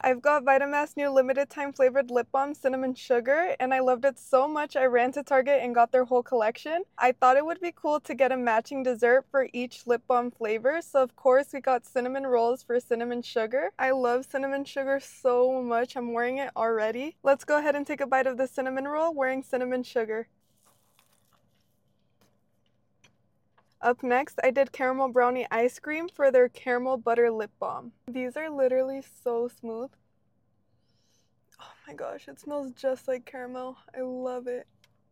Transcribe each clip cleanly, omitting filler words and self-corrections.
I've got Vitamask new limited time flavored lip balm cinnamon sugar, and I loved it so much I ran to Target and got their whole collection. I thought it would be cool to get a matching dessert for each lip balm flavor, so of course we got cinnamon rolls for cinnamon sugar. I love cinnamon sugar so much, I'm wearing it already. Let's go ahead and take a bite of the cinnamon roll wearing cinnamon sugar. Up next, I did caramel brownie ice cream for their caramel butter lip balm. These are literally so smooth. Oh my gosh, it smells just like caramel. I love it.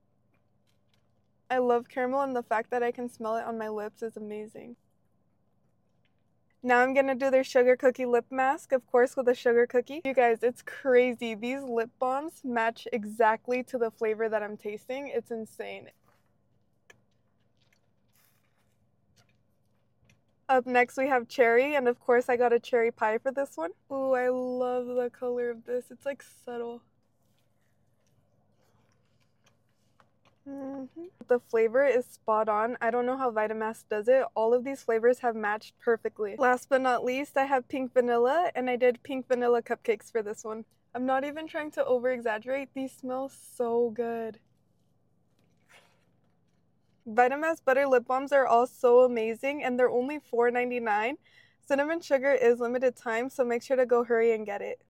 I love caramel, and the fact that I can smell it on my lips is amazing. Now I'm gonna do their sugar cookie lip mask, of course with a sugar cookie. You guys, it's crazy. These lip balms match exactly to the flavor that I'm tasting. It's insane. Up next we have cherry, and of course I got a cherry pie for this one. Ooh, I love the color of this. It's like subtle. The flavor is spot on. I don't know how Vitamask does it. All of these flavors have matched perfectly. Last but not least, I have pink vanilla, and I did pink vanilla cupcakes for this one. I'm not even trying to over exaggerate. These smell so good. Vitamask butter lip balms are all so amazing, and they're only $4.99. Cinnamon sugar is limited time, so make sure to go hurry and get it.